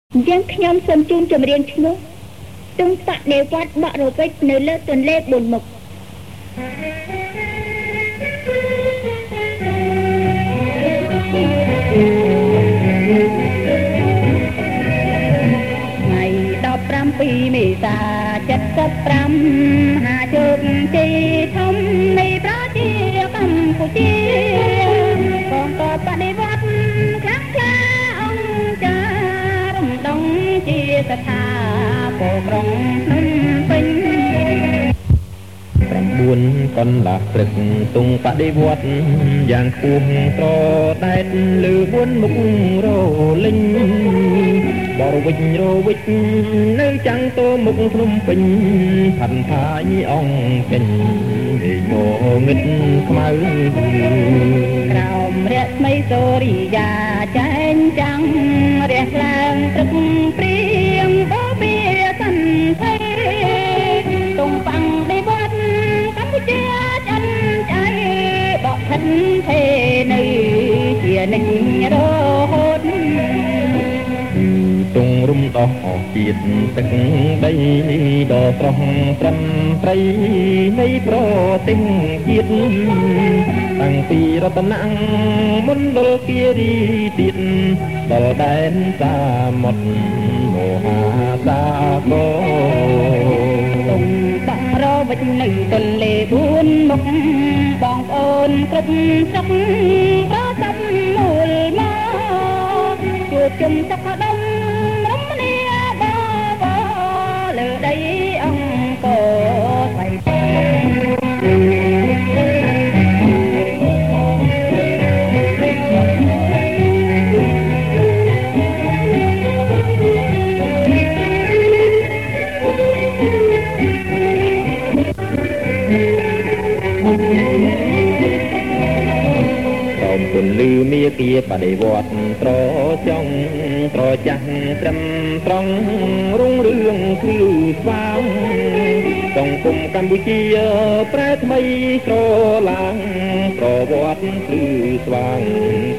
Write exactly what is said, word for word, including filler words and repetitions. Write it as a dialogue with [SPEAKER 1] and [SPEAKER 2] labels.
[SPEAKER 1] យើងខ្ញុំសូមជូនចម្រៀងឈ្មោះទង់បដិវត្តបរវិចនៅលើទន្លេបួនមុខថ្ងៃដប់ប្រាំពីរមេសាចិតសិបប្រាំហាជោគជ័យធំនៃប្រជាកម្ពុជាកងទ័ពបដិវត្តខ្លាំងក្លាអង្គចារំដងជាស្ថាពរក្រុងភ្នំពេញ
[SPEAKER 2] ប្រាំបួនកន្លះព្រឹកទង់បដិវត្តយ៉ាងខ្ពស់ត្រដែតលើបួនមុខរលិញបរវិចរវិចនៅចាំងតោមុខភ្នំពេញផាន់ផាយអង្គចេញពីងងឹតខ្មៅ
[SPEAKER 1] ក្រោមរស្មីសូរិយាចែងចាំងរះឡើងព្រឹកព្រៀងបបៀសន្ធិទង់បាំងដិវត្តកម្ពុជាចិនចៃបកឋិនទេនៅជានិច្ចរហូត
[SPEAKER 2] ទងរំដោះអស់ជាតិទឹកដីដ៏ស្រស់ត្រឹមត្រីនៃប្រទេសជាតិតាំងពីរតនៈមណ្ឌលគិរីទៀតដល់ដែនសាមុទ្រមហាសាគរ
[SPEAKER 1] ទង់បាំងរវិចនៅទន្លេបួនមុខបងប្អូនគ្រប់ស្រុកប្រសពមូលមកជួបជុំសុខដុមរមនាបបលើដីអង្គរថ្លៃ
[SPEAKER 2] ទន្លឺមាគាបដិវត្តត្រចង់ត្រចាស់ត្រឹមត្រង់រុងរឿងគឺស្វាងសង្គមកម្ពុជាប្រែថ្មីស្រឡាងប្រវត្តិគឺស្វាង